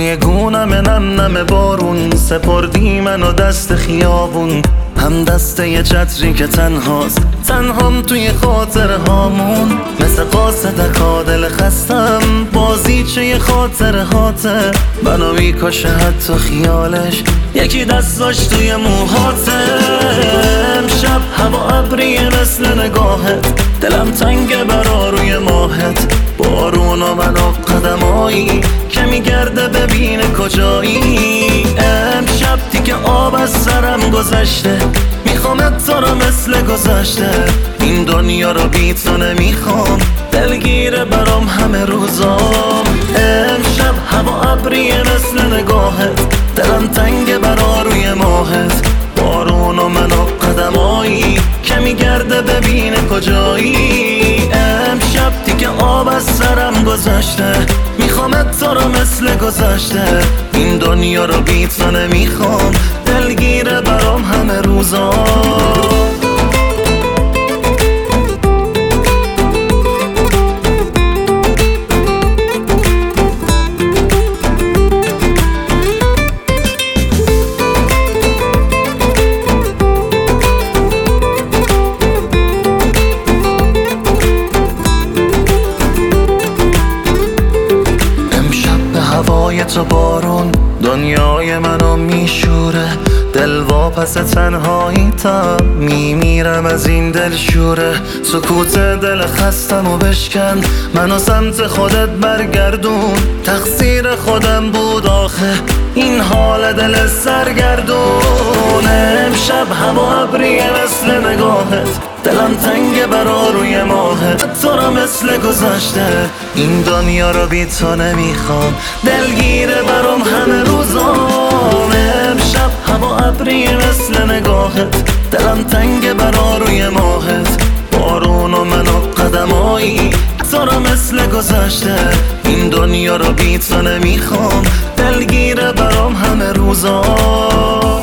روی گونم نم نم بارون، سپردی منو دست خیابون، هم دسته یه چتری که تنهاست، تنهام توی خاطر هامون. مثل قاصدک دل خستم، بازیچه یه خاطر هاته، منو میکشه حتی خیالش، یکی دستاش توی موهاته. امشب هوا ابریه مثل نگاهت، دلم تنگه برا روی ماهت، بارون و منو قدمایی که میگرده ببینه کجایی. امشب دیگه آب از سرم گذشته، میخوامت تو رو مثل گذشته، این دنیا رو بی تو نمیخوام، دلگیره برام همه روزام. امشب هوا ابریه مثل نگاهت، دلم تنگه برا روی ماهت، بارون و منو قدمایی که میگرده ببینه کجایی. امشب دیگه آب از سرم گذشته، میخوامت تو رو مثل گذشته، این دنیا رو بی تو نمیخوام، دلگیره برام همه روزام. هوای تو بارون دنیای منو میشوره، دل واپس تنهایی تا میمیرم از این دل شوره. سکوت دل خستم و بشکن، منو سمت خودت برگردون، تقصیر خودم بود آخه این حال دل سرگردون. امشب هوا ابریه مثل نگاهت، دلم تنگه برا روی ماهت، تو رو مثل گذشته، این دنیا رو بی تو نمیخوام، دلگیره برام همه روزام. امشب هوا ابریه مثل نگاهت، دلم تنگه برا روی ماهت، بارون و منو قدمایی تو رو مثل گذشته، این دنیا رو بی تو نمیخوام، دلگیره برام همه روزام.